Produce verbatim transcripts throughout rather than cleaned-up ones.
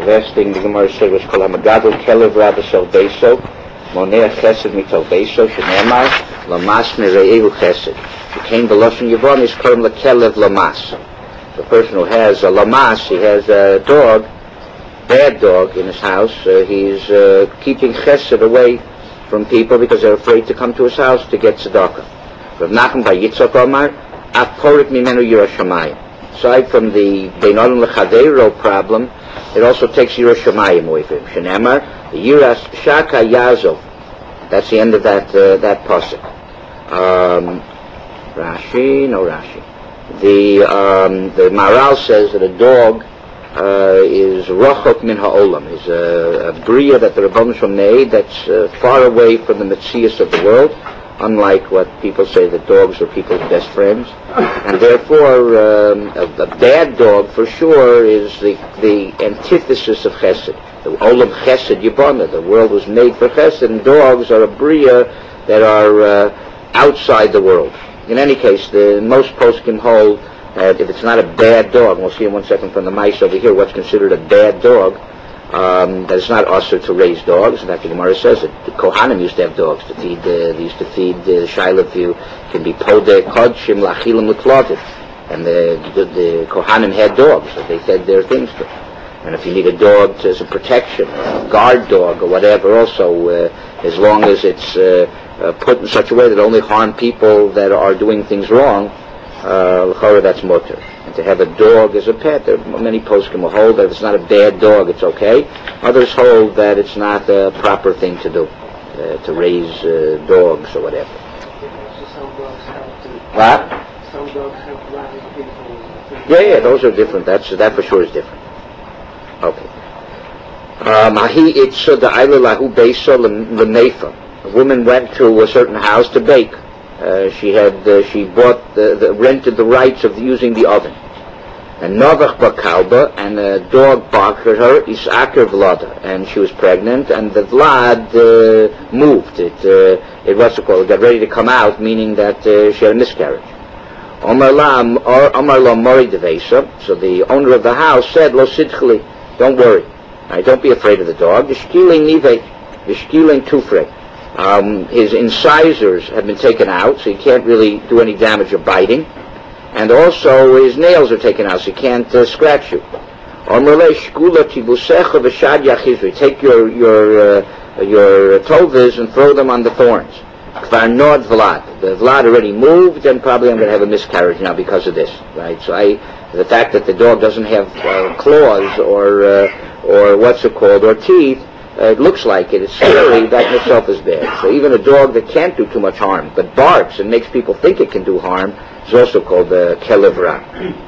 last thing the Gemara said was Kol HaMegadol Kelev Rabba Shel Beiso Moneh Chesed Mitol Beiso Shenemar Lamas Mere'ehu Chesed. She came to Lashon Yevonis Kolem LaKelev Lamas. The person who has a Lamas, he has a dog, bad dog in his house. Uh, he's uh, keeping Chesed away from people because they're afraid to come to his house to get tzedakah. Rav Nachman bar Yitzchak Omar, Af Porik Mimenu Yirah Shamayim. Aside from the Bein Adam Lechaveiro problem, it also takes Yirah Shamayim away from him. Shenemar, the Yirah Shaka Yazov. That's the end of that uh, that pasuk. Um, Rashi, no Rashi. The um, the Maral says that a dog uh, is Rachok Min Ha'olam, is a, a bria that the Rebbeinu Shalom made that's uh, far away from the Metzius of the world. Unlike what people say that dogs are people's best friends. And therefore, um, a, a bad dog, for sure, is the, the antithesis of Chesed. The Olam Chesed Yibana, the world was made for Chesed, and dogs are a bria that are uh, outside the world. In any case, the most poskim hold, uh, if it's not a bad dog, we'll see in one second from the mice over here what's considered a bad dog, Um, that it's not usher to raise dogs. In fact, the Gemara says that the Kohanim used to have dogs to feed. Uh, they used to feed uh, Shiloh. If you can be podeh kodshim lachilim leklodim, and the, the the Kohanim had dogs that they fed their things to. And if you need a dog to, as a protection, a guard dog or whatever, also uh, as long as it's uh, uh, put in such a way that only harm people that are doing things wrong, uh, that's mutter. To have a dog as a pet, there are many poskim will hold that if it's not a bad dog, it's okay. Others hold that it's not the proper thing to do, uh, to raise uh, dogs or whatever. What? Some dogs have blind people. Yeah, yeah, those are different. That's that for sure is different. Okay. Mahi itza the lahu beisa l'neifa. A woman went to a certain house to bake. Uh, she had uh, she bought the, the rented the rights of using the oven. And Novach Bakalba, and a dog barked at her, Isaker Vlada, and she was pregnant, and the Vlad uh, moved. It, uh, it what's it called? It got ready to come out, meaning that uh, she had a miscarriage. Omar La Mori Devesa, so the owner of the house said, Lo Sidchli, don't worry, right, don't be afraid of the dog. Vishkiling Nive, Vishkiling Tufre. Um, his incisors have been taken out, so he can't really do any damage or biting. And also his nails are taken out, so he can't uh, scratch you. Take your your uh, your tovas and throw them on the thorns. The Vlad already moved, and probably I'm going to have a miscarriage now because of this, right? So I, the fact that the dog doesn't have uh, claws or uh, or what's it called or teeth, uh, it looks like it. It's scary. That in itself is bad. So even a dog that can't do too much harm, but barks and makes people think it can do harm, is also called the Kelev Ra.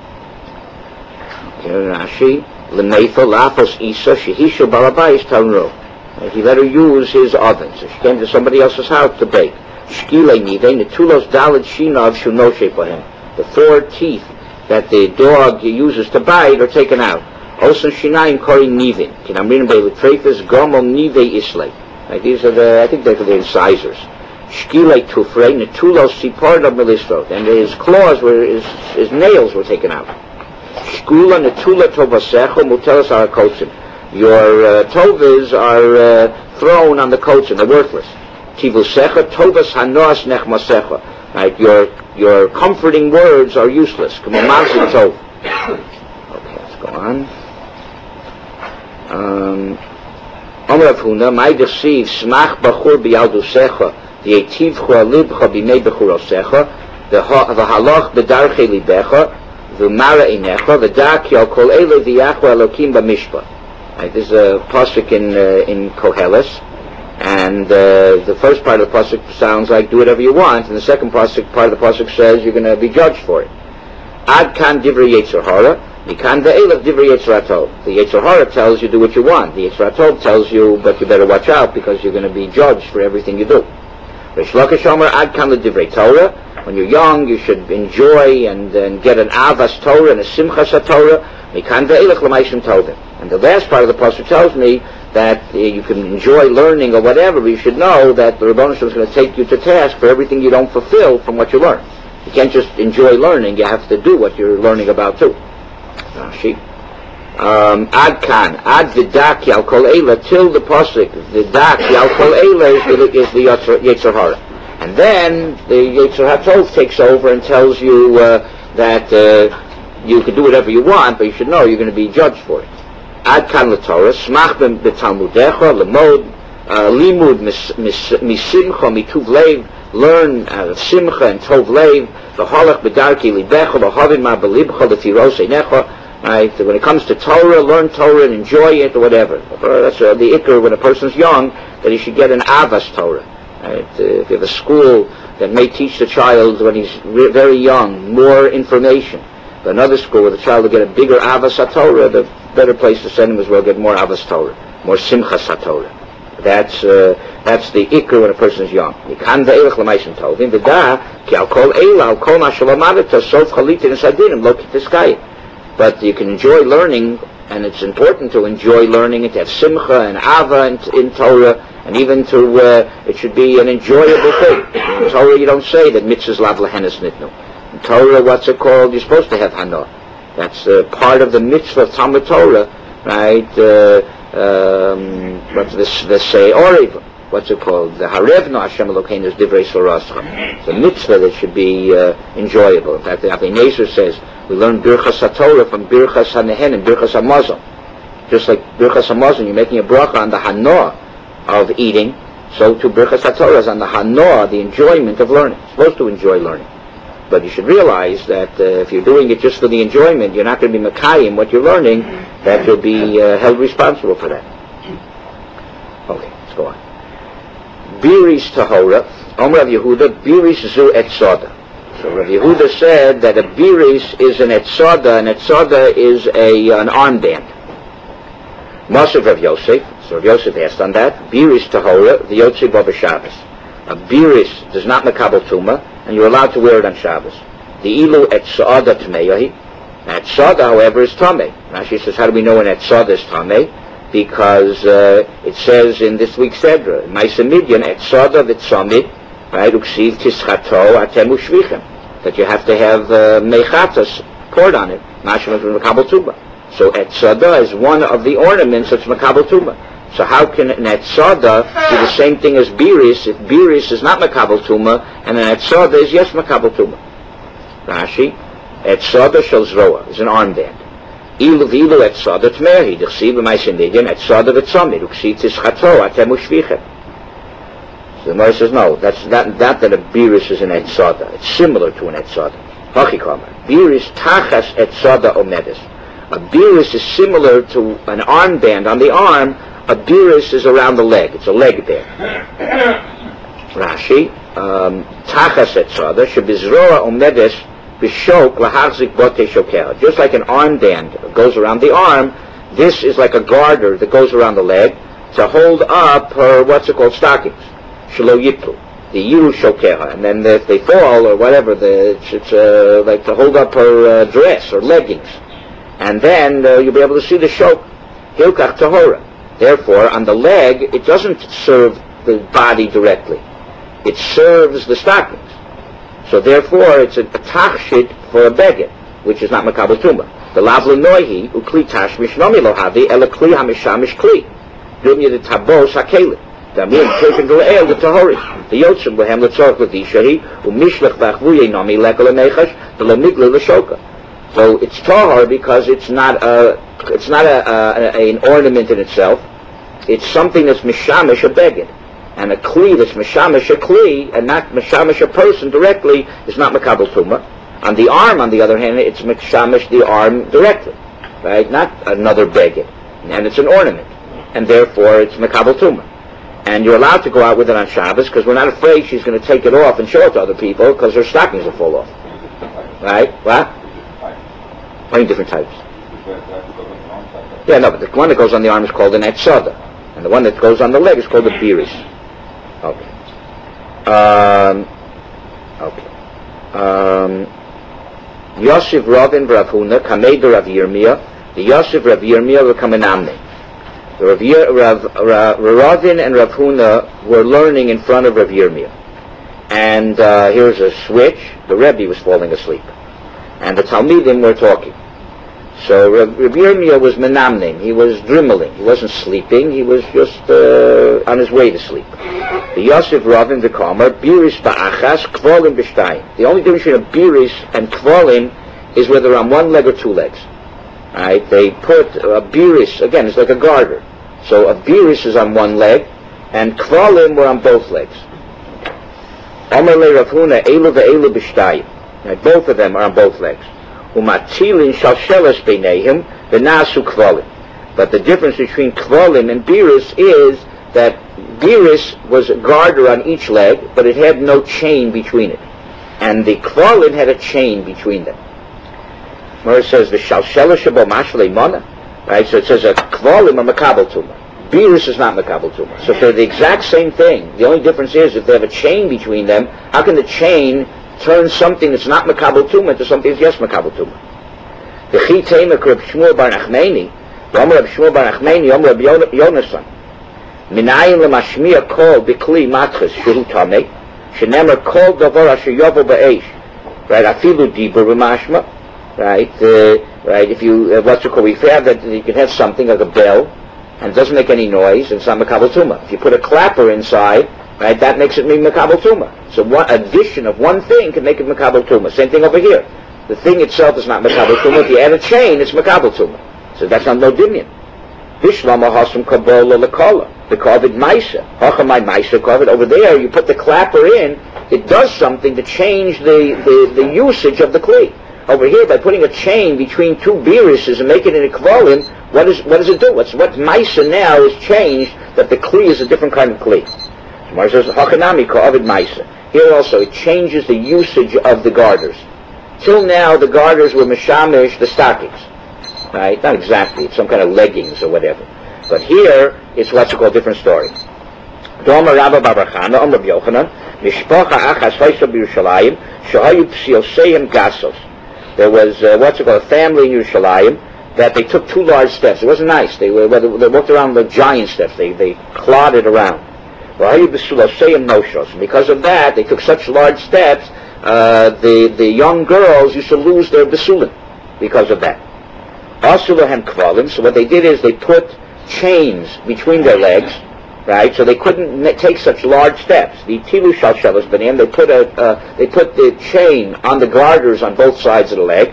Rashi, L'meifa Lapos Isa Shehisha Barabayis Talro. He let her use his oven, so she came to somebody else's house to bake. Shkilei Nivei Netulos Dalad Shinav Shunoshe for him. The four teeth that the dog uses to bite are taken out. Osan Shinayim Kori Nivin. Kinamrin Be'Letrefis Gomel Nivei Islay. These are the, I think they're the incisors. Shkilei Tufrei Netulos Siparda Melisrot. And his claws were, his, his nails were taken out. Shkula Netula Tovasecho Mutelas Arakotsim. Your uh, tovas are uh, thrown on the coats and they're worthless. Tivusecha tovas hanos nechmasecha. Right, your your comforting words are useless. Okay, let's go on. Um, Amar Avhuna, my deceive smach bachur biyaldusecha, the etivcha libcha bimei bechurosecha, the halach bedarche libecha, the mara inecha, the dak yal kol ele v'yachwa elokim b'mishpah. Right, this is a pasuk in uh, in Koheles, and uh, the first part of the pasuk sounds like do whatever you want, and the second pasuk part of the pasuk says you're going to be judged for it. Ad kan divrei Yetzer Hara, mikan ve'elav divrei Yetzer Hatov. The Yetzer Hara tells you do what you want. The Yetzer Hatov tells you, but you better watch out because you're going to be judged for everything you do. Reish Lakish Omer ad kan divrei Torah. When you're young, you should enjoy and, and get an avas Torah and a simchas Torah. Mikan ve'elach l'maishim tovim. And the last part of the pasuk tells me that uh, you can enjoy learning or whatever, but you should know that the Rebbeinu Shalom is going to take you to task for everything you don't fulfill from what you learn. You can't just enjoy learning, you have to do what you're learning about too. Rashi. Um, ad kan, ad vidak yal kol eila, till the pasuk, vidak yal kol eila is the, is the Yetzer Hara. And then the Yetzer HaTov takes over and tells you uh, that uh, you can do whatever you want, but you should know you're going to be judged for it. Ad kan l'Torah, smach b'talmudecha, l'mod, limud misimcha, mituv leiv, learn uh, simcha and tov leiv, v'holach b'darki libecha, v'hovin ma b'libcha, l'tiros einecha. Right? When it comes to Torah, learn Torah and enjoy it or whatever. That's uh, the ikr when a person's young, that he should get an avas Torah. Right? Uh, if you have a school that may teach the child when he's re- very young more information, but another school where the child will get a bigger avas Torah, the better place to send him is well get more avas Torah, more simchas Torah. That's uh, that's the ikr when a person is young. Mikan ve'elach l'maisen tovim v'da ki al kol eila al kol ma shalomadeta sof chalitin esadinim lo kitiskayim. But you can enjoy learning, and it's important to enjoy learning and to have simcha and ava in, in Torah, and even to, uh, it should be an enjoyable thing. In Torah you don't say that mitzvahs lav lehenes nitnu. In Torah, what's it called? You're supposed to have hana. That's uh, part of the mitzvah of Talmud Torah, right? Uh, um, what's this, this say, Oriv, what's it called? The Harevna Hashem Elokeinu is divrei sorascha. It's a mitzvah that should be uh, enjoyable. In fact, the Avnei Nezer says, we learn Birchas HaTorah from Birchas HaNehen and Birchas HaMazon. Just like Birchas HaMazon, you're making a bracha on the hanoah of eating, so to Birchas HaTorah is on the hanoah, the enjoyment of learning. You're supposed to enjoy learning. But you should realize that uh, if you're doing it just for the enjoyment, you're not going to be Makayim what you're learning, that you'll be uh, held responsible for that. Okay, let's go on. Biris Tahora, Omer Rav Yehuda, Biris Zu Etzada. So Rav Yehuda said that a biris is an etzada, and etzada is a an armband. Masav Rav Yosef, so Rav Yosef asked on that, biris tahora, the Yotze Bava Shabbos. A biris does not makabel tuma, and you're allowed to wear it on Shabbos. The ilu etzada tmeyahi. Etzada, however, is tameh. Rashi says, how do we know an etzada is tameh? Because uh, it says in this week's Sedra, Ma'aseh Midyan, etzada v'tzamid, right, uksiv tischato atem ushvichem, that you have to have uh, mechatas poured on it, mashma from makabel tuba. So etzada is one of the ornaments that's makabel tuba. So how can an etzada be the same thing as biris if biris is not makabel tuba and an etzada is yes makabel tuba? Rashi, etzada shel zroa is an armband. Ilu v'ilu etzada tmehi d'chsiv b'ma'aseh midyan etzada v'tzamid uksiv tischato atem ushvichem. The Gemara says, no, that's not, not that a biris is an etzada. It's similar to an etzada. Hachikama. Biris tachas etzada omedes. A biris is similar to an armband on the arm. A biris is around the leg. It's a leg band. Rashi, tachas etzada, shebizroa omedes b'shok lahachzik bote shokeh. Just like an armband goes around the arm, this is like a garter that goes around the leg to hold up her, what's it called, stockings. Shelo yiplu, the yiru shokeha, and then if they fall or whatever, the, it's uh, like to hold up her uh, dress or leggings, and then uh, you'll be able to see the shok. Hilkach tahora. Therefore, on the leg, it doesn't serve the body directly; it serves the stockings. So therefore, it's a, a tachshit for a beged, which is not makabel tuma. The lavle noihi ukli tashmish nomi lohavi ela kli hamishamish kli dunya the tabos hakeli. The Yotzim Bohem Letzorch Ledishahi, Umishlech Vachvuye Nami Lekal Nechash, the Lamigla Leshoka. So it's tahar because it's not a, it's not a, a, a, an ornament in itself. It's something that's mishamish a beged, and a kli that's mishamish a kli, and not mishamish a person directly, is not makabel tuma. On the arm, on the other hand, it's mishamish the arm directly, right? Not another beged, and it's an ornament, and therefore it's makabel tuma. And you're allowed to go out with it on Shabbos because we're not afraid she's going to take it off and show it to other people because her stockings will fall off. Right? What? Plenty different types. Yeah, no, but the one that goes on the arm is called an etzada, and the one that goes on the leg is called a biris. Okay. Um, okay. Um, Yosef Ravin Rav Huna Kamei Rav Yirmiyah. The Yosef Rav Yirmiyah will come in Amnei. Rav, Rav, Rav, Ravin and Rav Huna were learning in front of Rav Yirmiyah. And uh, here's a switch. The Rebbe was falling asleep. And the Talmidim were talking. So Rabbi Yirmiyah was menamnim. He was dreaming. He wasn't sleeping. He was just uh, on his way to sleep. The Yosef Ravin the Kamer biris ba'achas kvolim b'shtayim. The only difference between a biris and kvolim is whether on one leg or two legs. All right? They put a biris again. It's like a garter. So a biris is on one leg, and kvolim were on both legs. Omer le Rav Huna elu ve'elu b'shtayim. Both of them are on both legs. Umatilin shalsheles beinehim v'nasu kvolim. But the difference between kvolim and biris is that biris was a garter on each leg, but it had no chain between it, and the kvolim had a chain between them. Mora says the shalsheles shabo mashlei mona, right? So it says a kvolim are makabel tuma. Biris is not makabel tuma. So if they're the exact same thing, the only difference is if they have a chain between them, how can the chain turn something that's not makabel tuma into something that's yes makabel tuma? The chi temek Reb Shmuel bar Nachmeni, Yom Reb Shmuel bar Nachmeni, Yom Reb Yonasan, Minayin lemashmiya kol bikli matches shehu tamei, shenemer kol davar asher yovo ba'esh, right? Afilu dibur b'mashma, right? Uh, right? If you uh, what's it called? We found that you can have something like a bell, and it doesn't make any noise, and it's not makabel tuma. If you put a clapper inside, right, that makes it mean makabel tuma. So one addition of one thing can make it makabel tuma. Same thing over here. The thing itself is not makabel tuma. If you add a chain, it's makabel tuma. So that's not no dimion. Bishlama hasum kabola lekola. The kovid maisa. Hachamai maisa kovid. Over there, you put the clapper in, it does something to change the, the, the usage of the kli. Over here, by putting a chain between two birises and making it a kvolim, what, is, what does it do? What's, what maisa now is changed that the kli is a different kind of kli. Gemara says, Hachanami ka'avid maisa. Here also, it changes the usage of the garters. Till now, the garters were mishamish, the stockings. Right? Not exactly. It's some kind of leggings or whatever. But here, it's what's called a different story. Doma Rabba Babarchana, Om Rabbi Yochanan, Mishpacha Achas Hoysa B'Yerushalayim, Shahayu Psiyoseim Gasos. There was, uh, what's it called, a family in Yerushalayim that they took two large steps. It wasn't nice. They were, they walked around the giant steps. They, they clodded around. Because of that, they took such large steps, uh, the, the young girls used to lose their besulim because of that. So what they did is they put chains between their legs, right? So they couldn't take such large steps. The tilu shalshelas b'nei, they put a, uh, they put the chain on the garters on both sides of the leg.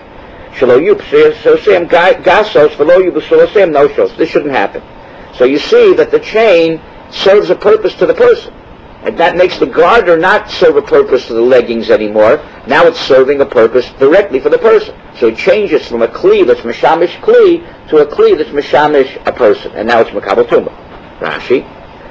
This shouldn't happen. So you see that the chain serves a purpose to the person. And that makes the garter not serve a purpose to the leggings anymore. Now it's serving a purpose directly for the person. So it changes from a kli that's mishamish kli to a kli that's mishamish a person. And now it's makabel tuma. Rashi.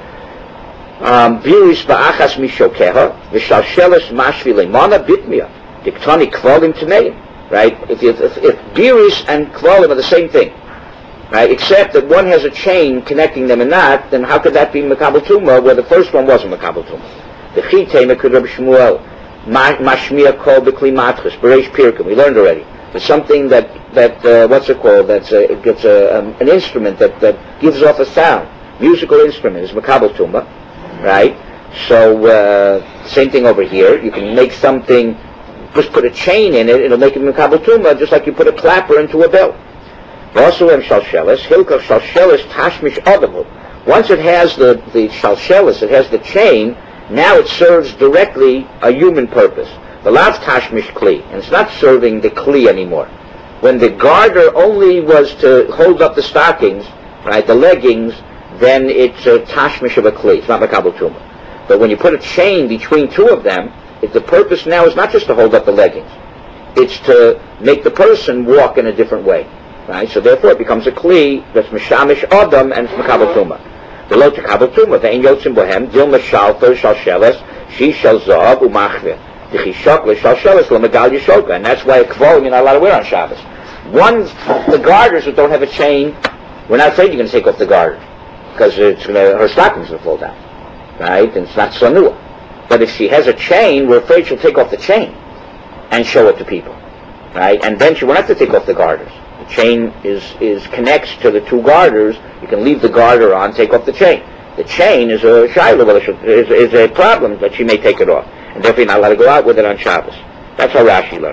Biris ba'achas mishokeha v'shalsheles mashvi leimana bitmia diktani kvolim tmeim. Right? If, if, if biris and kvolim are the same thing, right? Except that one has a chain connecting them and not, then how could that be makabel tuma where the first one wasn't makabel tuma? The chi temek Reb Shmuel mashmiya kol b'kli matches b'reish pirkim. We learned already. It's something that that uh, what's it called? That's a, it gets a, um, an instrument that, that gives off a sound. Musical instrument is makabel tuma, right? So uh, same thing over here. You can make something. Just put a chain in it. It'll make it makabel tuma, just like you put a clapper into a bell. Also, in shalshelis, hilkach shalshelis tashmish adavu. Once it has the the shalshelis, it has the chain. Now it serves directly a human purpose. The lav tashmish kli, and it's not serving the kli anymore. When the garter only was to hold up the stockings, right, the leggings, then it's a tashmish of a kli. It's not makabel tuma. But when you put a chain between two of them, it, the purpose now is not just to hold up the leggings. It's to make the person walk in a different way. Right, so therefore it becomes a kli that's mishamish adam and it's makabel tuma. The lo tekabel tuma ve'en yotzim bohem dil mashalto shalsheles she shel zahav umachveh dichishak leshalsheles lemegal yishoka, and that's why a kvolim you're not allowed to wear on Shabbos. One, the garters that don't have a chain, we're not afraid you're going to take off the garter because it's gonna, her stockings will fall down, right? And it's not sanua. But if she has a chain, we're afraid she'll take off the chain and show it to people, right? And then she won't have to take off the garters. The chain is, is connects to the two garters. You can leave the garter on, take off the chain. The chain is a shayla, is, is a problem that she may take it off. And therefore you're not allowed to go out with it on Shabbos. That's how Rashi learns.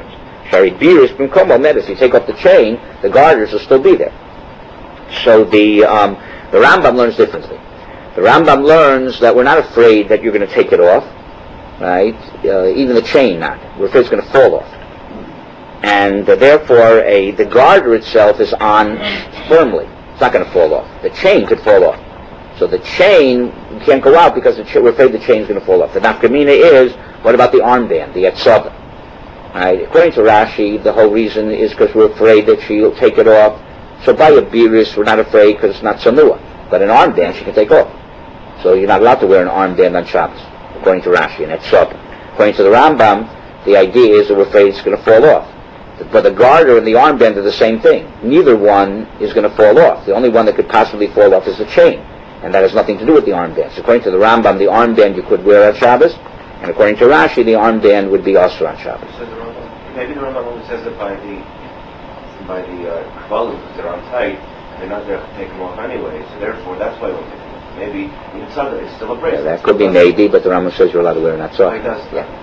Shari Biris Bimkomo Metis. You take off the chain, the garters will still be there. So the um, the Rambam learns differently. The Rambam learns that we're not afraid that you're going to take it off, right? Uh, even the chain, not. We're afraid it's going to fall off. And uh, therefore, a the garter itself is on firmly. It's not going to fall off. The chain could fall off. So the chain can't go out because the ch- we're afraid the chain is going to fall off. The nafkamina is, what about the armband, the etzava? Right? According to Rashi, the whole reason is because we're afraid that she'll take it off. So by a biris, we're not afraid because it's not sanua. But an armband she can take off. So you're not allowed to wear an armband on Shabbos, according to Rashi, and etzava. According to the Rambam, the idea is that we're afraid it's going to fall off. But the garter and the armband are the same thing. Neither one is going to fall off. The only one that could possibly fall off is the chain. And that has nothing to do with the armband. So according to the Rambam, the armband you could wear on Shabbos, and according to Rashi, the armband would be also on Shabbos. So the Rambam, maybe the Rambam only says that by the by the uh, kvalim, because they're on tight, they're not going to take them off anyway. So therefore, that's why we'll take them off. Maybe it's still, it's still a bracelet. Yeah, that could be maybe, but the Rambam says you're allowed to wear an atzah. Oh, he does. Yeah.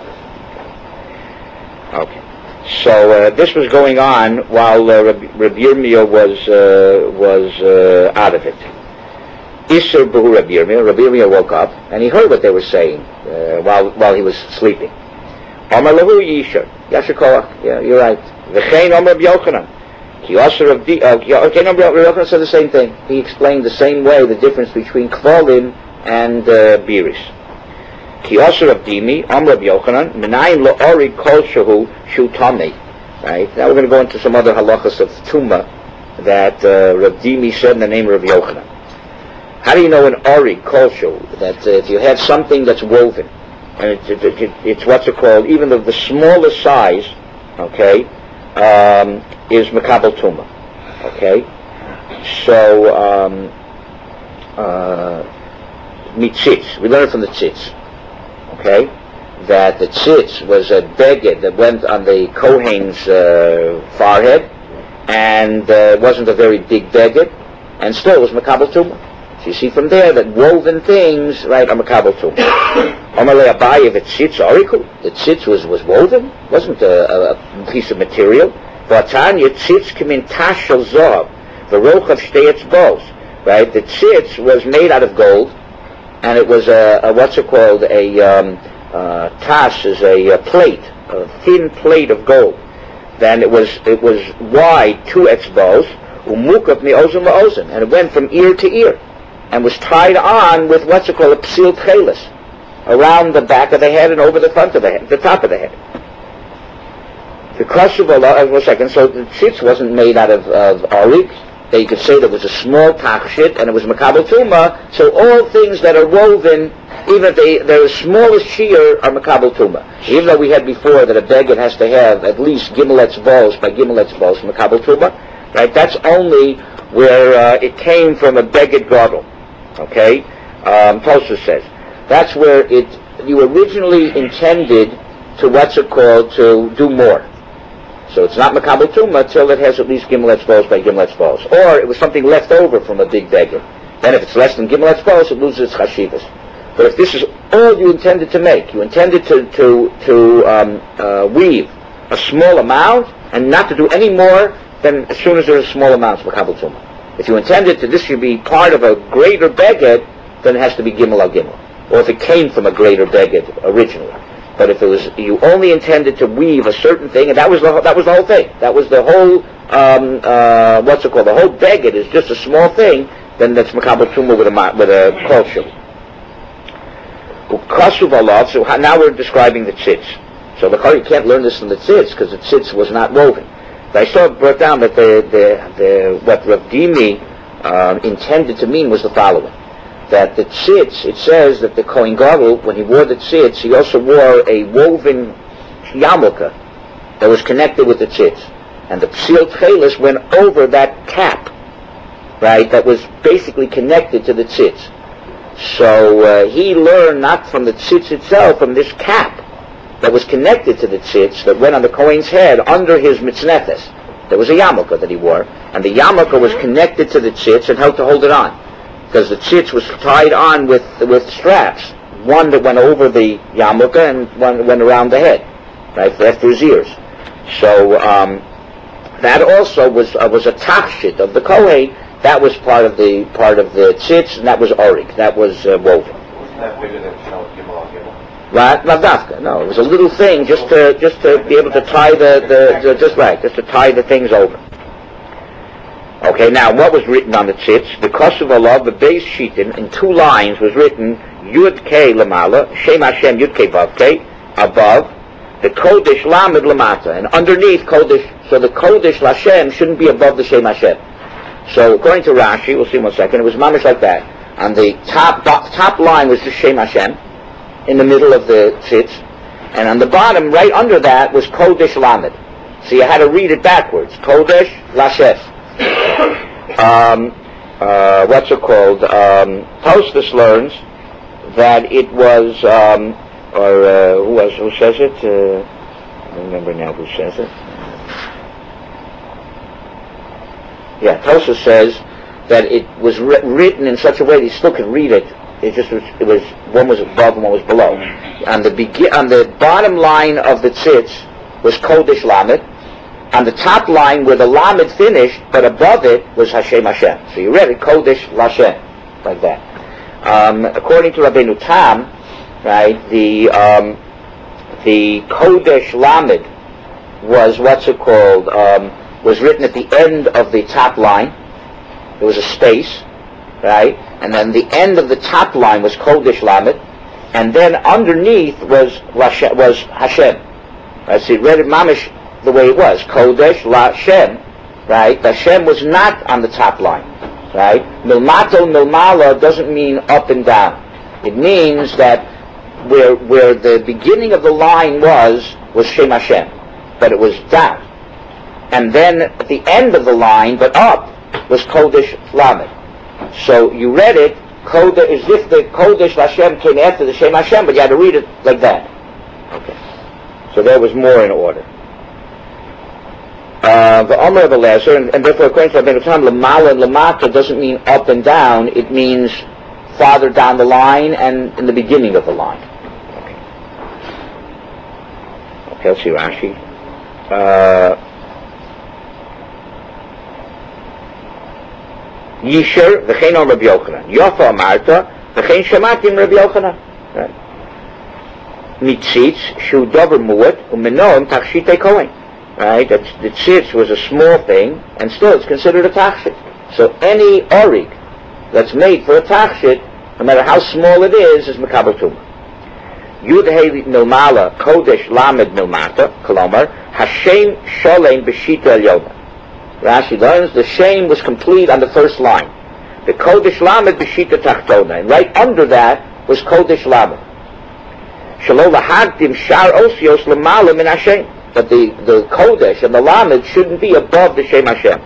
Okay. So uh, this was going on while uh, Rabbi Yirmiyah was uh, was uh, out of it. Isser B'hu Rabbi Yirmiyah. Rabbi Yirmiyah woke up and he heard what they were saying uh, while while he was sleeping. Amar Lahu Yisher Yasher Koach. Yeah, you're right. V'chein Amar Rabbi Yochanan. Ki Asher of Di. Okay, Rabbi Yochanan said the same thing. He explained the same way the difference between kvalim and uh, biris. Ki Asher of Dimi Amar Rabbi Yochanan Menayin Lo Ori Kol Shehu Shu Tamei. Right. Now we're going to go into some other halachas of Tuma that uh, Rabbi Dimi said in the name of Rabbi Yochanan. How do you know an ori kosher that uh, if you have something that's woven, and it, it, it, it's what's it called, even the, the smallest size, okay, um, is makabel tuma, okay? So, um, uh, mitzitz, we learned from the tzitz, okay, that the tzitz was a beged that went on the Kohen's uh, forehead, and uh, it wasn't a very big beged, and still it was makabel tuma. So you see from there that woven things, right, are makabel tuma. Amalei Abaye, the tzitz oriku, the tzitz was, was woven, wasn't a, a piece of material. V'atanya tzitz kimin tashel zohav, v'rochav shtei etzbos, right? The tzitz was made out of gold, and it was a, a what's it called, a um, uh, tash is a, a plate, a thin plate of gold. Then it was it was wide two etzbos, umukaf mi ozen la'ozen, and it went from ear to ear, and was tied on with what's it called, a psil tchelis, around the back of the head and over the front of the head, the top of the head. The kosher uh, one second, so the tzitz wasn't made out of, of arik. They could say there was a small tachshit, and it was makabel tuma, so all things that are woven, even if they, they're as small as shear, are makabel tuma. Even though we had before that a beged has to have at least gimel etzbos by gimel etzbos, makabel tuma, right? That's only where uh, it came from a beged gadol. Okay, um, Tosfos says that's where it you originally intended to what's it called to do more. So it's not makabel tuma till it has at least gimel etzbos by gimel etzbos, or it was something left over from a big beged. Then if it's less than gimel etzbos, it loses its chashivas. But if this is all you intended to make, you intended to to to um, uh, weave a small amount and not to do any more, then as soon as there's a small amount, it's makabel tuma. If you intended to this should be part of a greater beged, then it has to be gimel al gimel. Or if it came from a greater beged originally. But if it was you only intended to weave a certain thing, and that was the that was the whole thing. That was the whole um, uh, what's it called? The whole beged is just a small thing. Then that's makabel tuma with a with a kosher. Ukasuv alav. So now we're describing the tzitz. So the you can't learn this from the tzitz because the tzitz was not woven. But I saw it brought down that the, the, the, what Rav Dimi um, intended to mean was the following. That the tzitz, it says that the Kohen Gadol, when he wore the tzitz, he also wore a woven yarmulke that was connected with the tzitz. And the psil tchelis went over that cap, right, that was basically connected to the tzitz. So uh, he learned not from the tzitz itself, from this cap that was connected to the tzitz that went on the Kohen's head under his mitznefes. There was a yarmulke that he wore, and the yarmulke was connected to the tzitz and helped to hold it on, because the tzitz was tied on with with straps, one that went over the yarmulke and one went around the head, right, after his ears. So um, that also was uh, was a tachshit of the Kohen. That was part of the part of the tzitz, and that was orig. That was uh, woven. Wasn't that bigger than Shal Gimel Gimel? Right, not dafka. No, it was a little thing just to just to be able to tie the, the, the just right, just to tie the things over. Okay, now what was written on the tzitz? The Kosuv Allah, the base shitin, in two lines was written Yud K Lamala, Shem Hashem Yud K Vav K, above, the Kodesh Lamed Lamata, and underneath Kodesh, so the Kodesh Lashem shouldn't be above the Shem Hashem. So according to Rashi, we'll see in one second, it was mamish like that. On the top top line was just Shem Hashem, in the middle of the tzitz, and on the bottom, right under that, was Kodesh Lamed. So you had to read it backwards, Kodesh Lashem. Um, uh, what's it called? Um, Tosfos learns that it was, um, or uh, who was who says it? Uh, I don't remember now who says it. Yeah, Tosfos says that it was ri- written in such a way that you still could read it. It just was, it was one was above and one was below. On the begin, on the bottom line of the tzitz was Kodesh Lamed. On the top line where the Lamed finished, but above it was Hashem Hashem. So you read it Kodesh Lashem, like that. Um, according to Rabbeinu Tam, right, the um, the Kodesh Lamed was what's it called? Um, was written at the end of the top line. There was a space, right, and then the end of the top line was Kodesh Lamed, and then underneath was Lashem, was Hashem. Right, so you read it mamish the way it was, Kodesh Lashem, right? Hashem was not on the top line, right? Milmato Milmala doesn't mean up and down. It means that where where the beginning of the line was was Shem Hashem, but it was down, and then at the end of the line, but up, was Kodesh Lamed. So you read it Kodesh as if the Kodesh Lashem came after the Shem Hashem, but you had to read it like that. Okay, so there was more in order. Uh, the Omer of Elazar, and, and therefore according to Rabbeinu Tam, Lamala and Lamata doesn't mean up and down, it means farther down the line and in the beginning of the line. Okay, okay let's see Rashi. Uh, Yisher, v'chein on Rabbi Yochanan. Yofa Amarta, v'chein Shematim Rabbi Yochanan. Mitzitz, shu dover muet, umenoim tachshitei kohen. Right, that's, the tzitz was a small thing, and still it's considered a tachshit. So any orig that's made for a tachshit, no matter how small it is, is mekabel tumah. Yud Hei Milmala Kodesh Lamed Milmata Kolomar Hashem Sholem B'Shita Elyona. Rashi learns the Shem was complete on the first line. The Kodesh Lamed B'Shita Tachtona, and right under that was Kodesh Lamed. Shalom Lahagdim Shar Osios Lamala Min Hashem. But the, the Kodesh and the Lamed shouldn't be above the Shem Hashem.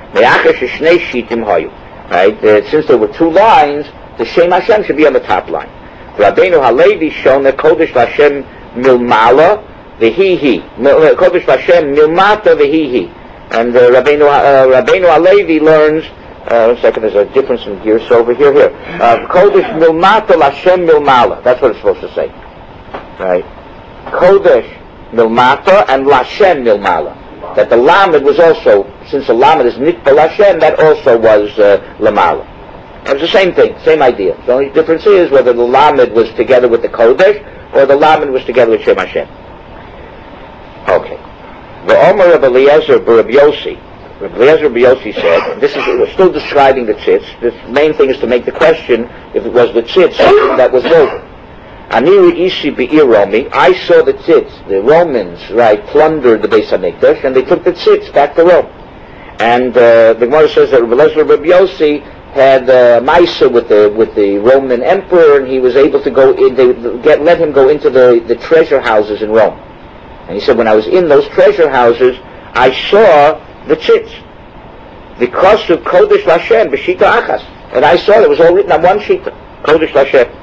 Right? Uh, since there were two lines, the Shem Hashem should be on the top line. Rabbeinu Halevi shown that Kodesh Hashem Milmala V'Hihi. Kodesh Hashem Milmata V'Hihi. And uh, Rabbeinu, uh, Rabbeinu Halevi learns, uh, one second, there's a difference in gears over here, here. Uh, Kodesh Milmata Lashem Milmala. That's what it's supposed to say. Right? Kodesh Milmata and Lashem Milmala. That the Lamed was also, since the Lamed is Nitba Lashem, that also was uh, Lamala. It was the same thing, same idea. The only difference is whether the Lamed was together with the Kodesh or the Lamed was together with Shem Hashem. Okay. The Omer of Eliezer B'Rab Yossi. Rabbi Eliezer B'Rab Yossi said, this is, we're still describing the tzitz. The main thing is to make the question if it was the tzitz that was woven. Aniri Ishi Be'ir Romi, I saw the tzitz, the Romans, right, plundered the Beis HaMikdash, and they took the tzitz back to Rome. And uh, the Gemara says that Rabbi Eliezer Rabbi Yossi had uh, Maisa with the with the Roman emperor, and he was able to go in, they get, let him go into the, the treasure houses in Rome. And he said, when I was in those treasure houses, I saw the tzitz. The cost of Kodesh Lashem, B'Shita Achas. And I saw it was all written on one sheet, Kodesh Lashem.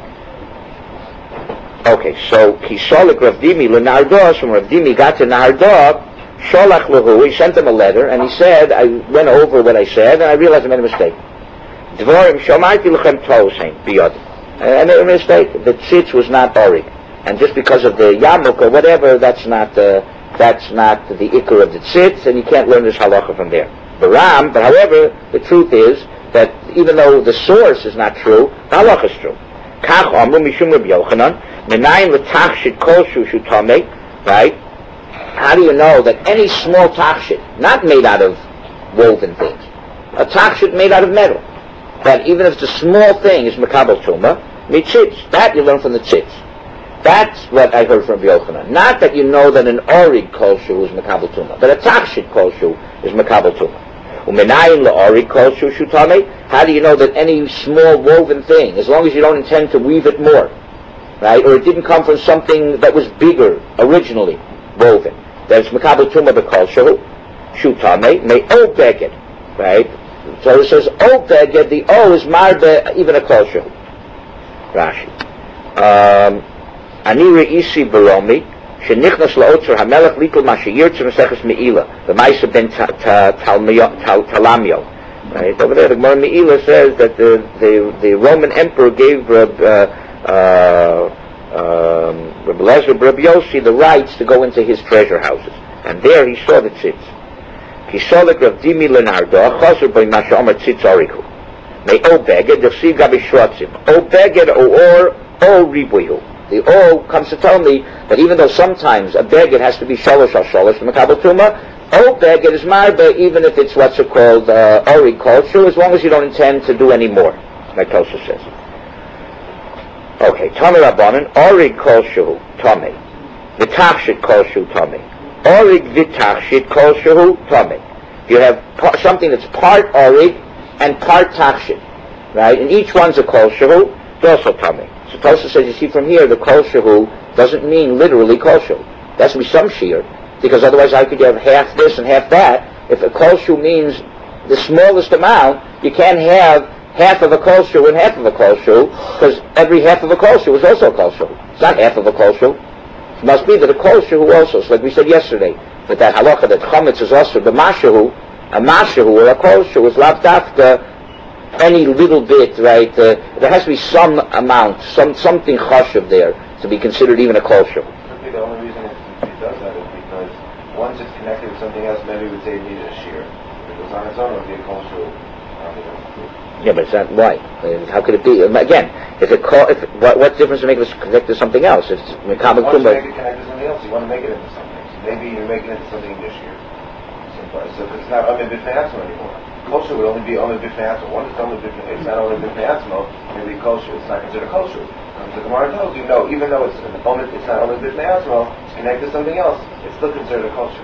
Okay, so Kisolik Rav Dimi Lenardos, when Rav Dimi got to Nardo, Sholach Lahu, he sent him a letter, and he said, I went over what I said, and I realized I made a mistake. Dvorim Shomarti Lechem Tosein Biyod. I made a mistake. The tzitz was not orig, and just because of the Yamuk or whatever, that's not uh, that's not the ikar of the tzitz, and you can't learn this halacha from there. Baram, but however, the truth is that even though the source is not true, the halacha is true. Kach amru mishum Rabbi Yochanan, menayin l'tachshit kol shu shu tamei, right? How do you know that any small tachshit, not made out of woven things, a tachshit made out of metal, that even if it's a small thing is mekabel tuma, mitzitz, that you learn from the tzitz. That's what I heard from Yochanan. Not that you know that an orig kolshu is mekabel tuma, but a tachshit kolshu is mekabel tuma. Umenayin la'orig kolshu shutame. How do you know that any small woven thing, as long as you don't intend to weave it more, right, or it didn't come from something that was bigger originally woven, that it's mekabel tuma b'kolshu shutame may o beged, right? So it says o beged. The o is marbe even a kolshu. Rashi. Um, Ani re'isi baromi, shenichnas la'otzer hamelech likul ma sheyirtzu meseches me'ila, the Maisa ben Talamio. Right over there, the Gemara Me'ila says that the, the the Roman emperor gave Reb uh, uh, um, Reb Lezer, Reb Yossi, the rights to go into his treasure houses, and there he saw the tzitz. He saw the Rav Dimi Lenardo, chazer by Masha Omer tzitz oriku. May o beged, yachsiv gabi shrotzim. O beged o or o ribuihu. The O comes to tell me that even though sometimes a beged has to be sholosh or sholosh from a kabel tuma, O beged is marbe even if it's what's called uh, ori kolshu, as long as you don't intend to do any more, like Tosa says. Okay, Tami Rabbanan, ori kolshu tami, v'tachshit kolshu tami, orig v'tachshit kolshu tami. You have pa- something that's part orig and part tachshit, right? And each one's a kolshu, it's also tami. So Tosa says, you see from here, the kol shehu doesn't mean literally kol shehu. There has to be some shear, because otherwise how could you have half this and half that? If a kol shehu means the smallest amount, you can't have half of a kol shehu and half of a kol shehu, because every half of a kol shehu is also a kol shehu. It's not half of a kol shehu. It must be that a kol shehu also, so like we said yesterday, that that halacha that chametz is also the mashehu, a mashehu or a kol shehu is lav dafka any little bit, right? Uh, there has to be some amount, some something chashuv there to be considered even a kol shehu. The only reason it, it does that is because once it's connected with something else, maybe we would say it needed a shear. If it was on its own, it would be a kol shehu. Yeah, but it's not why. Uh, how could it be? Um, again, if it call, if what, what difference to make this connect to something else? If it's mekabel tuma. You want to make kumba. it connect to something else. You want to make it into something. So maybe you're making it into something this year. So if it's not only b'fnei atzmo anymore. Kosher would only be only b'fnei atzmo. One is only b'fnei. It's not only b'fnei atzmo. Maybe kosher. It's not considered kosher. Um, the Gemara tells you no. Even though it's an only, it's not only b'fnei atzmo. It's connected to something else. It's still considered a kosher.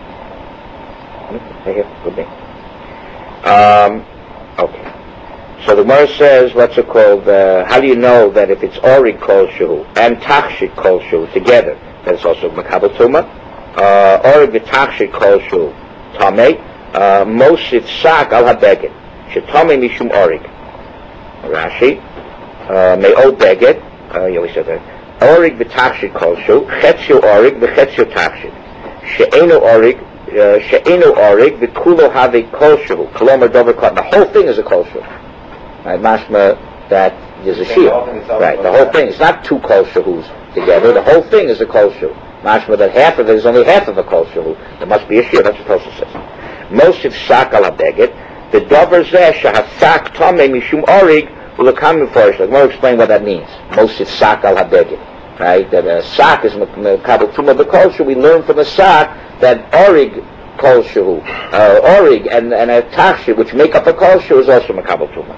Okay, good thing. Um, okay. So the Gemara says, what's it called? Uh, how do you know that if it's ori kosher and tachshit kosher together, that it's also mekabel tuma? Uh, ori v'tachshit kosher tamei. Mosif sak al habeged shetame mishum orig. Rashi me'o beged. You always said that. Orig v'tachshit kolshu chetzio orig v'chetzio tachshit she'enu orig she'enu orig v'kulo have kolshu kolomar dover klat. The whole thing is a kolshu. Right, mashma that there's a shear. Right, the whole thing. It's not two kolshus together. The whole thing is a kolshu. Mashma that half of it is only half of a kolshu. There must be a shear. That's what Tosa says. Mosif sak al habeged, the davar zeh shahasak tamei mishum orig ulakam miforish. Like, we'll explain what that means. Mosif sak al habeged, right? That a sak is mekabel tuma b'kolshu. We learn from a sak that orig kolshu, uh, orig and and a tachshit, which make up a kolshu, is also mekabel tuma.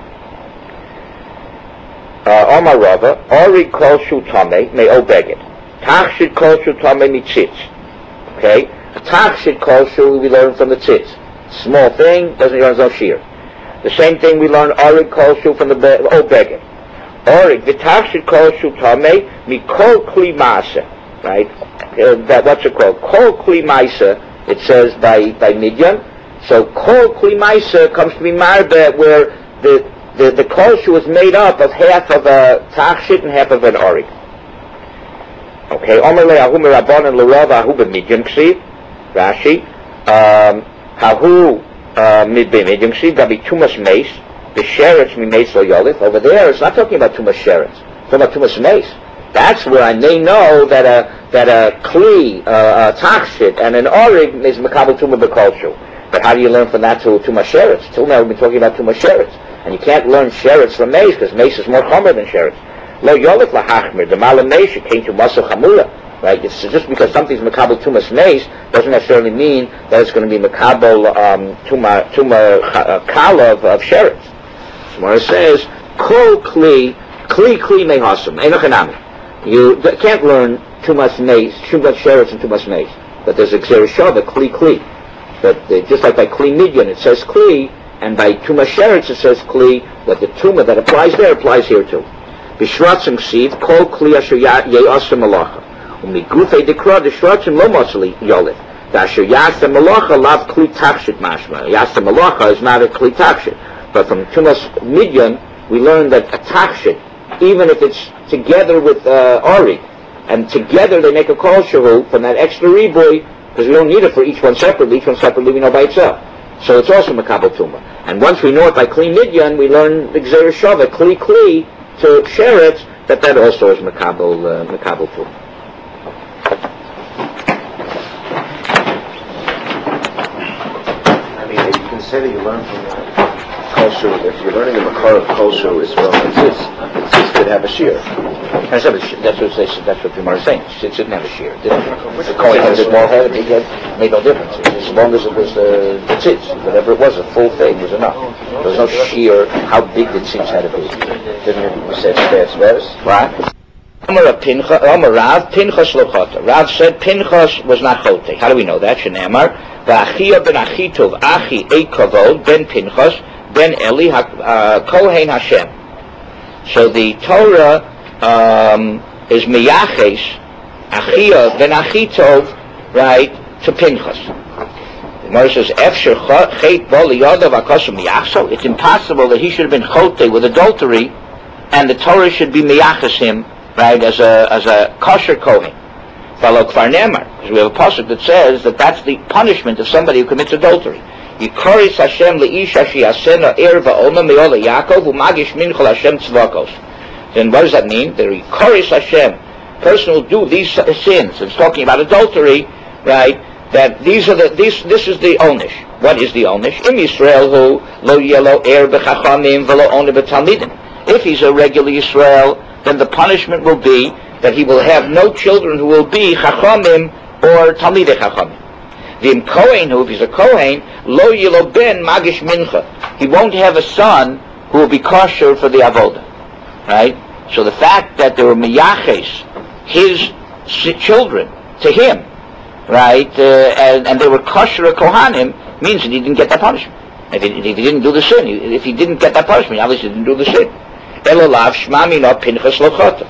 Omar Rava, orig kolshu tamei may obeged, tachshit kolshu tamei mitzitz. Okay. A tachshit kolshu we learn from the tzitz. Small thing, doesn't learn no shear. The same thing we learn orig kolshu from the be- oh beged. Orig, the tachshit kolshu tamei mikol kli maaseh. Right? Uh, that what's it called? Kol kli maaseh. It says by by Midyan. So kol kli maaseh comes to be marbe where the the the kolshu is made up of half of a tachshit and half of an orig. Okay. Omer le'ahu merabanan l'rava ahu b'Midyan ksiv. Rashi, Hahu Midbim see Gabi Tumas Mace, the Sheretz Mi Mace Lo Yolith. Over there, it's not talking about Tumas Sheretz. It's talking about Tumas Mace. That's where I may know that a that a kli, uh, a tachshit, and an orig is makabel tuma b'kolshu. But how do you learn from that to tuma sheretz? Till now we've been talking about tuma sheretz, and you can't learn sheretz from mace because mace is more chomer than sheretz. Lo yolet lahachmir, the malam mace came to muscle chamura. Right? It's just because something's makabel tumas mace doesn't necessarily mean that it's going to be makabel um, tuma tuma uh, kala of, of sheretz. Gemara says kol kli kli kli mehasum enochanami. You can't learn tumas mace, tumas sheretz, and tumas mace. But there's a xerishava kli kli. But uh, just like by kli midyan it says kli, and by tumas sheretz it says kli. That the tuma that applies there applies here too. Bishratzim ksiv kol kli asher ye'asum malacha. Umigufei dekra the shratzim lo mosli yolet. Dasher yasta malacha lav kli takshit mashma. Yasta malacha is not a kli takshit. But from tumas midyan we learn that a takshit, even if it's together with uh, ori, and together they make a kol shavu from that extra riboy, because we don't need it for each one separately. Each one separately we know by itself. So it's also makabel tuma. And once we know it by kli midyan, we learn the gzera shava kli kli to sheretz, that that also is makabel uh, makabel tuma. I mean, you can say that you learn from the Kolshu, if you're learning the Makar of Kolshu is from Tzitz, Tzitz could have a shear. That's what they said. That's what Gemara is saying. It didn't have a shear. The Kohen had a small head, a big head, made no difference. As long as it was uh, the tzitz, whatever it was, a full thing was enough. There was no shear. How big the tzitz had to be? Didn't it, you said Spaz Ves? Right. Amar Pinchas, Amar Rav, Pinchas lo chota. Rav said Pinchas was not chote. How do we know that? Shenamar, v'achia ben achitov, achi ei kavod, ben Pinchas, ben Eli, uh, Kohen Hashem. So the Torah um, is miyaches, achia ben achitov, right, to Pinchas. The Gemara says, Efsher chet bo liyadav akosum miyachso. It's impossible that he should have been chote with adultery, and the Torah should be miyaches him, right, as a as a kosher Kohen. Follow Kfar Nemar, because we have a pasuk that says that that's the punishment of somebody who commits adultery. Yikoris Hashem leisha sheyasena er va'oma me'ola Yaakov u'magish minchol Hashem tzvakos. Then what does that mean? The Yikoris Hashem, person will do these sins. It's talking about adultery, right? That these are the these this is the onish. What is the onish? Im Yisrael hu lo yelo er b'chachamim v'lo ona b'talmidim. If he's a regular Yisrael, then the punishment will be that he will have no children who will be chachamim or talmidei chachamim. V'im kohen who, if he's a kohen, lo yelo ben magish mincha. He won't have a son who will be kosher for the avodah, right? So the fact that there were miyaches, his children, to him, right, uh, and, and they were kosher kohanim, means that he didn't get that punishment. If he, if he didn't do the sin, if he didn't get that punishment, he obviously didn't do the sin. Elolav shmamina Pinchas lochata.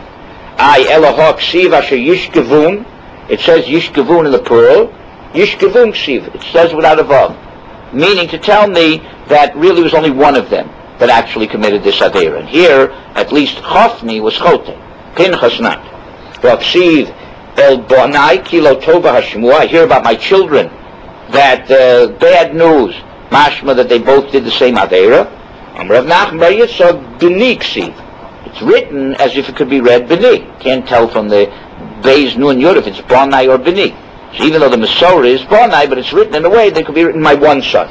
I elohok ksiv asher yishkevun. It says yishkevun in the plural. Yishkevun ksiv. It says without a vav, meaning to tell me that really was only one of them that actually committed this avera. And here, at least Chofni was chote, Pinchas not. Ksiv el bonai kilo tova hashmua. I hear about my children that uh, bad news, mashma that they both did the same avera. Rav Nachman bar Yitzchak b'ni ksiv. It's written as if it could be read b'ni. Can't tell from the Beis Nun Yud if it's bonai or b'ni. So even though the Masorah is bonai, but it's written in a way that could be written my one son.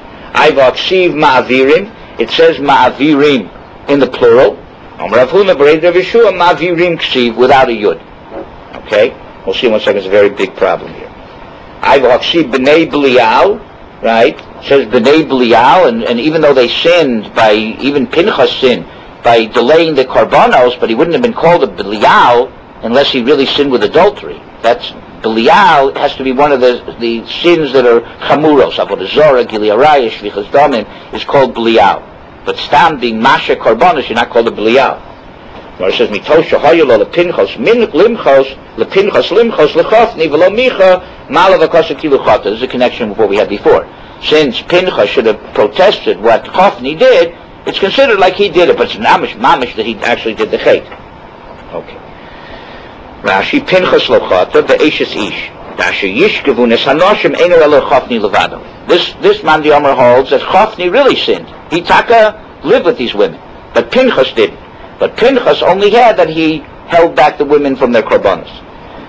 Iva ksiv ma'avirim. It says ma'avirim in the plural. Rav Huna bar Rav Yeshua ma'avirim ksiv without a yud. Okay, we'll see in one second. It's a very big problem here. Iva ksiv b'nei Belial. Right? It says B'nai Belial, and, and even though they sinned by, even Pinchas sinned by delaying the Karbanos, but he wouldn't have been called a Belial unless he really sinned with adultery. That's, Belial has to be one of the, the sins that are Chamuros. Avodah Zorah, Gili Arayah, Shvichas Damim is called Belial. But Stam being Masha Karbanos, you're not called a Belial. Where it says, Mitosha Hayolo LePinchas Min Limchos, LePinchas Limchos Lechofni, Velo Micha, Malavakasa Kiluchata. This is a connection with what we had before. Since Pinchas should have protested what Chofni did, it's considered like he did it, but it's mamish, mamish that he actually did the chait. Okay. Rashi, Pinchas Lochata, Be'eshes Ish. Dasher Yishkevunis Hanoshim Einer Elo Chofni Levado. This, this man the Omer holds that Chofni really sinned. He taka lived with these women, but Pinchas didn't. But Pinchas only had that he held back the women from their korbanos.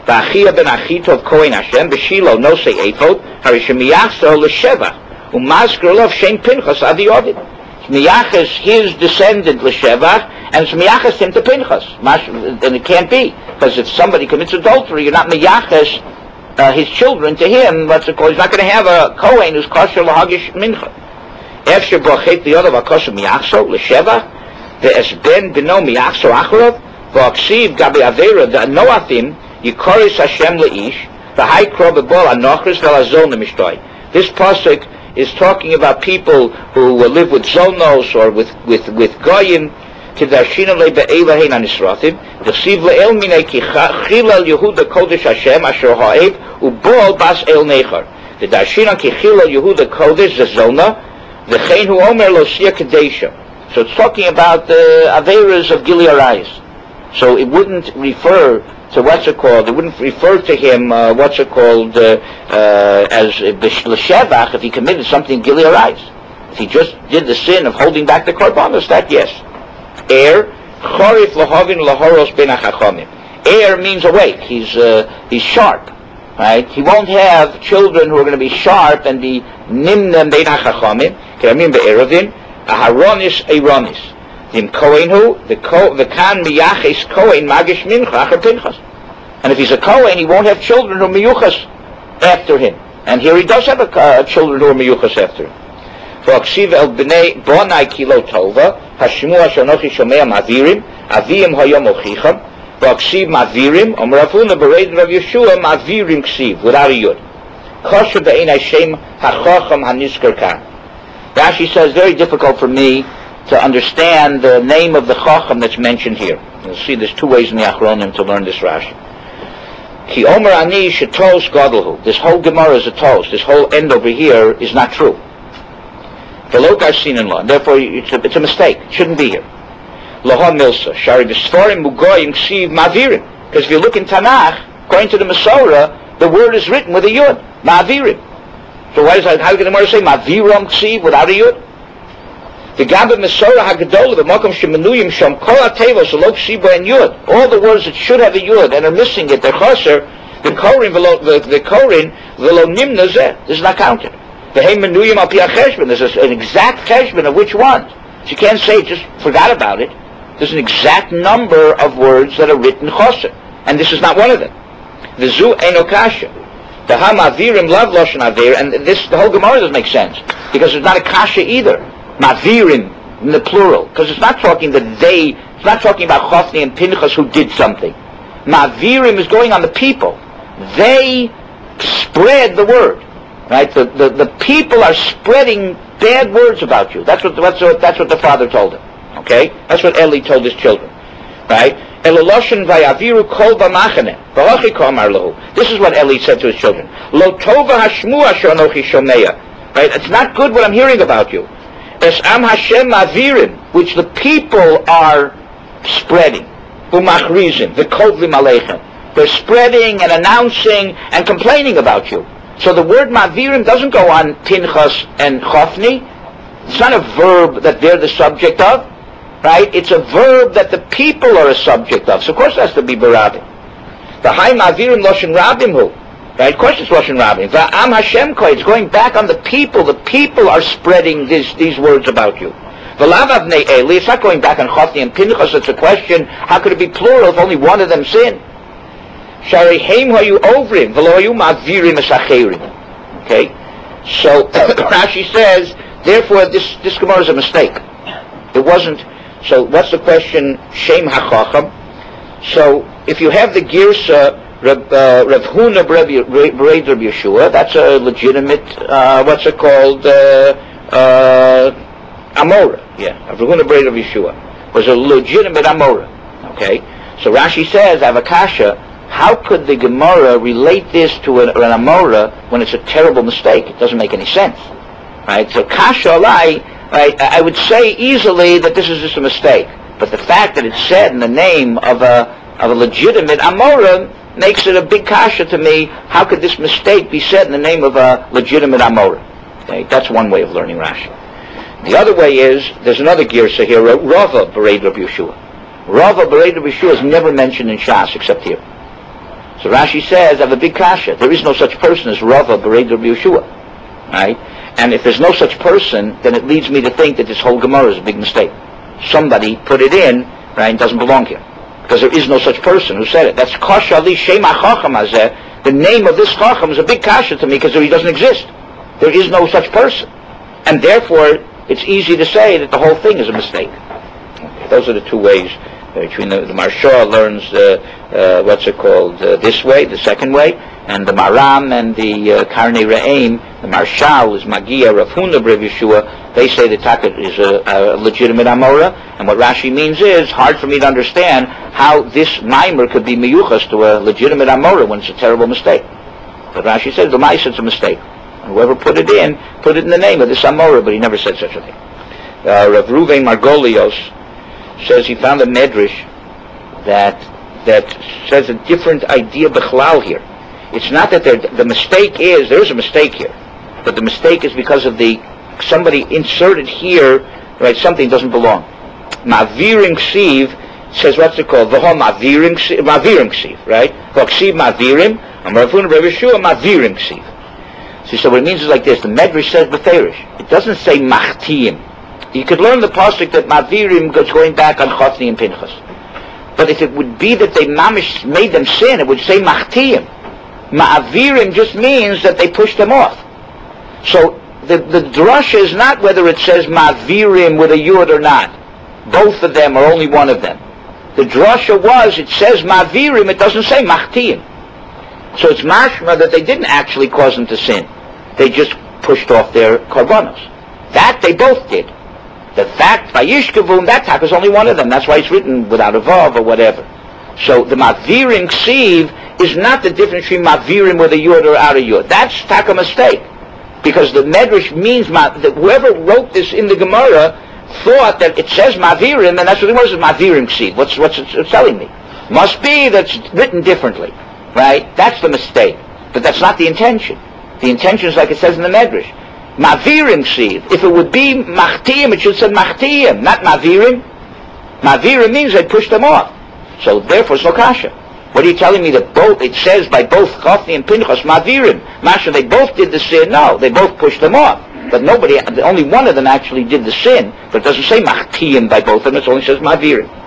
V'achia ben Achitov Kohen Hashem b'Shilo nosei ephod harishemiyachso l'sheva u'mazker lov shem Pinchas adi Ovid. Miyaches his descendant l'shevach and miyaches him to Pinchas. And it can't be, because if somebody commits adultery, you're not miyaches uh, his children to him. What's it called? He's not going to have a Kohen who's kosher l'hagish mincha. Efsher brochet the other v'kosher miyachso l'shevach ve'es ben beno miyachso acharov v'aksiv gabi avera the noathim yikoris Hashem leish v'hai kro bebol anochris v'lazon l'mishtoi. This pasuk is talking about people who uh, live with zonos or with with with goyim. Kedarshina le be'elahein anisratim. D'chsiv le'el minei ki chilal Yehuda kodesh Hashem asher ha'ev u'bol bas el nechar. Kedarshina ki chilal Yehuda kodesh zezona v'chein hu omer lo sia kadesha. So it's talking about the averas of Gilead Arayis. So it wouldn't refer to what's it called? It wouldn't refer to him, uh, what's it called, uh, uh, as l'shevach if he committed something Gilead Arayis. If he just did the sin of holding back the korbanos, that yes. Er, chorif lahavin lahoros ben achachomim. Er means awake. He's uh, he's sharp, right? He won't have children who are going to be sharp and be nimnem ben achachomim. Keramim be'eravim, aharonis eronis. Dim kohenhu, the ko the kan miyaches kohen magish mincha achar Pinchas. And if he's a kohen, he won't have children who are miyuchas after him. And here he does have a, uh, children who are miyuchas after him. V'aksiv el b'nei bonai kilo tova hashmu asher nochi shomea mavirim aviyim hayom ochicham v'aksiv mavirim omravuna bereid Rav Yeshua mavirim ksiv without a yud kosher be'ein Hashem hachacham hanizker kan. Rashi says very difficult for me to understand the name of the chacham that's mentioned here. You'll see there's two ways in the Achronim to learn this Rashi. Ki omer ani shetos gadolhu. This whole Gemara is a tos. This whole end over here is not true. V'lo garsin in law, and therefore it's a, it's a mistake. It shouldn't be here. Laha milsa shari b'sforim mugoyim ksiv mavirim. Because if you look in Tanakh, according to the Masorah, the word is written with a yud, mavirim. So why is that? How can the Gemara say maviram ksiv without a yud? The Gabba Masorah Hagadolah, the Makom Shemenuyim Shom Kol HaTevos Lo Ksiba and Yud. All the words that should have a yud and are missing it, they're chaser. The Korin v'lo the, the Korin v'lo nimna zeh. This is not counted. The Hey Menuyim Al Pi HaCheshbon. There's an exact cheshbon of which ones. So you can't say just forgot about it. There's an exact number of words that are written chaser, and this is not one of them. V'zu Eino Kasha. The Hamavirim Lav Loshen Avir, and this the whole Gemara doesn't make sense because there's not a kasha either. Mavirim in the plural, because it's not talking that they, it's not talking about Chofni and Pinchas who did something. Mavirim is going on the people. They spread the word, right? The, the, the people are spreading bad words about you. That's what, that's what, that's what the father told him, okay? That's what Eli told his children, right? Eloloshen vayaviru kol b'machane v'hochi komar lahu. This is what Eli said to his children. Lo tova hashmu asher anochi shomeya. Right? It's not good what I'm hearing about you. Es am Hashem mavirim, which the people are spreading. Umachrizim, v'kovlim aleichem. They're spreading and announcing and complaining about you. So the word mavirim doesn't go on Pinchas and Chofni. It's not a verb that they're the subject of, right? It's a verb that the people are a subject of. So of course it has to be barabim. The high mavirim loshen rabim hu. Right? Of course it's Loshen Rabim. Va'am Hashem ko. It's going back on the people. The people are spreading these, these words about you. V'lav avnei Eli. It's not going back on Chofni and Pinchas. It's a question, how could it be plural if only one of them sinned? Shari heim hayu ovrim. V'lo hayu mavirim esacherim. Okay? So, Rashi says, therefore this, this Gemara is a mistake. It wasn't. So what's the question? Shem hachacham. So, if you have the Girsa, Rav uh, Huna Bereid Rabbi Yeshua, that's a legitimate, uh, what's it called, uh, uh, Amora. Yeah, Rav Huna Bereid Rabbi Yeshua was a legitimate Amora. Okay, so Rashi says, Avakasha, how could the Gemara relate this to an, an Amora when it's a terrible mistake? It doesn't make any sense. Right, so Kasha Alai, right, I would say easily that this is just a mistake. But the fact that it's said in the name of a, of a legitimate Amora makes it a big kasha to me. How could this mistake be said in the name of a legitimate Amora? Okay, that's one way of learning Rashi. The other way is, there's another girsa here, Rava Bereid Rabbi Yeshua. Rava Bereid Rabbi Yeshua is never mentioned in Shas except here. So Rashi says, I have a big kasha. There is no such person as Rava Bered Rabbi Yeshua. Right? And if there's no such person, then it leads me to think that this whole Gemara is a big mistake. Somebody put it in, right, and doesn't belong here. Because there is no such person who said it. That's kasha li shema chacham hazeh. The name of this chacham is a big kasha to me because he doesn't exist. There is no such person. And therefore, it's easy to say that the whole thing is a mistake. Okay, those are the two ways. Between the, the Maharsha learns uh, uh, what's it called uh, this way, the second way, and the Maram and the uh, Karnei Re'im, the Marshal is Magia Rav Huna B'Rav Yeshua. They say the Taka is a, a legitimate Amora, and what Rashi means is hard for me to understand how this Maimer could be miyuchas to a legitimate Amora when it's a terrible mistake. But Rashi says the Maisa it's a mistake. And whoever put it in, put it in the name of this Amora, but he never said such a thing. Uh, Rav Ruvain Margolios says he found a medrash that that says a different idea b'chlal here. It's not that the mistake is, there is a mistake here, but the mistake is because of the, somebody inserted here, right, something doesn't belong. Mavirim ksiv says, what's it called? V'ho mavirim ksiv, right? V'ho ksiv mavirim, and Rav Huna B'Rav Yeshua mavirim ksiv. See, so what it means is like this, the medrash says b'ferish. It doesn't say machtiyim. You could learn the pasuk that Mavirim goes going back on Chotni and Pinchas. But if it would be that they mamish made them sin, it would say Machtiyim. Ma'avirim just means that they pushed them off. So the, the drasha is not whether it says Mavirim with a yud or not. Both of them or only one of them. The drasha was, it says Mavirim, it doesn't say Machtiyim. So it's mashma that they didn't actually cause them to sin. They just pushed off their karbanos. That they both did. The fact, Vayishkavum, that type is only one of them. That's why it's written without a vav or whatever. So the Mavirim Ksiv is not the difference between Mavirim with a yud or out of yud. That's taka mistake. Because the Medrash means, that whoever wrote this in the Gemara thought that it says Mavirim, and that's what it was, Mavirim Ksiv. What's, what's it, it's telling me? Must be that's written differently. Right? That's the mistake. But that's not the intention. The intention is like it says in the Medrash. Mavirim Ksiv. If it would be Machtiyim, it should say Machtiyim, not Mavirim. Mavirim means they pushed them off. So therefore it's no kasha. What are you telling me that both, it says by both Chofni and Pinchas, Mavirim. Masha, they both did the sin? No, they both pushed them off. But nobody, only one of them actually did the sin, but it doesn't say Machtiyim by both of them, it only says Mavirim.